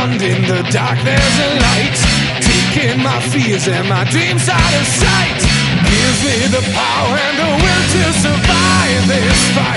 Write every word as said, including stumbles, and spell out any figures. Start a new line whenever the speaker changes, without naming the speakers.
beyond. In the dark there's a light, taking my fears and my dreams out of sight. Gives me the power and the will to survive this fight.